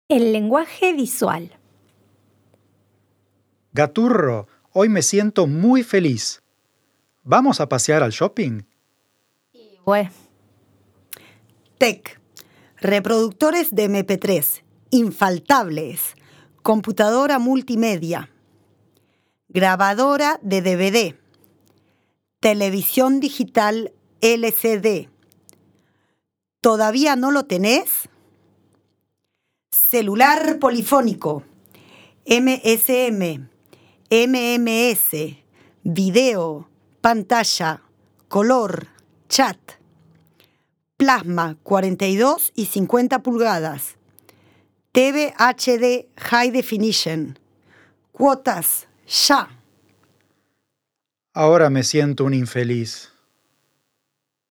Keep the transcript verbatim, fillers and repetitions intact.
El lenguaje visual. Gaturro, hoy me siento muy feliz. ¿Vamos a pasear al shopping? Bueno, Tec. Reproductores de eme pe tres. Infaltables. Computadora multimedia. Grabadora de de ve de. Televisión digital ele ce de. ¿Todavía no lo tenés? Celular polifónico. eme ese eme. eme eme ese. Video. Pantalla. Color. Chat. Plasma cuarenta y dos y cincuenta pulgadas. te ve hache de High Definition. Cuotas ya. Ahora me siento un infeliz.